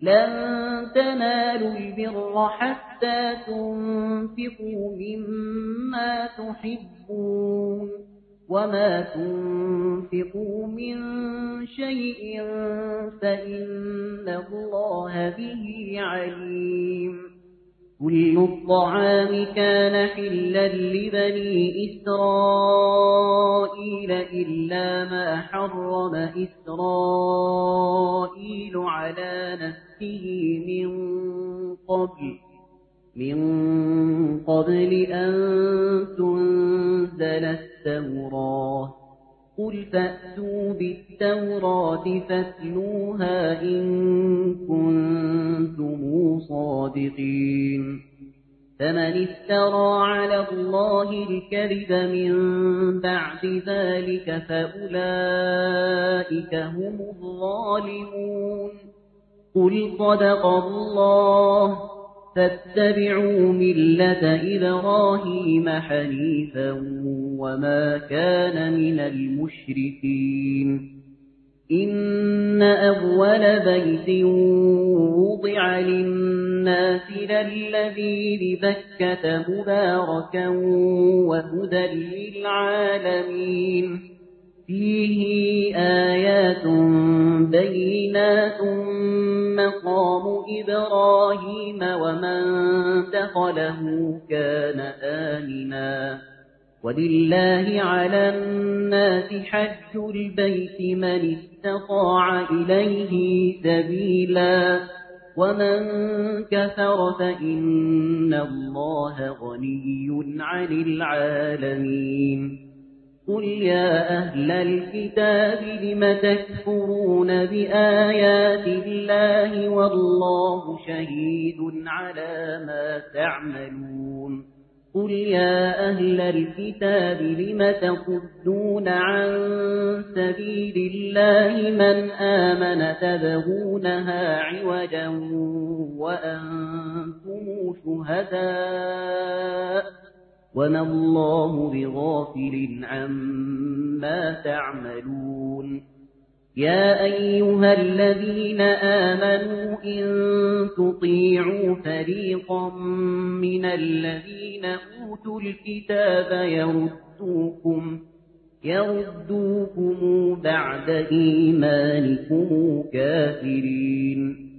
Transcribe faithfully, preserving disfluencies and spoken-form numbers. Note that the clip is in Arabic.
لن تنالوا البر حتى تنفقوا مما تحبون وما تنفقوا من شيء فإن الله به عليم كل الطعام كان حلا لبني إسرائيل إلا ما حرم إسرائيل على نفسه من قبل من قبل أن تنزل التوراة قل فأتوا بالتوراة فاتلوها إن كنتم صادقين فمن افترى على الله الكذب من بعد ذلك فأولئك هم الظالمون قل صدق الله فاتبعوا ملة إبراهيم حنيفا وما كان من المشركين إن أول بيت وضع للناس للذي ببكة مباركا وهدى للعالمين فيه آيات بينات مقام إبراهيم ومن دخله كان آمنا ولله على الناس حج البيت من استطاع إليه سبيلا ومن كفر فإن الله غني عن العالمين قل يا أهل الكتاب لم تكفرون بآيات الله والله شهيد على ما تعملون قل يا أهل الكتاب لم تصدون عن سبيل الله من آمن تبغونها عوجا وأنتم شهداء وما الله بغافل عما تعملون يا أيها الذين آمنوا إن تطيعوا فريقا من الذين أوتوا الكتاب يردوكم يردوكم بعد إيمانكم كافرين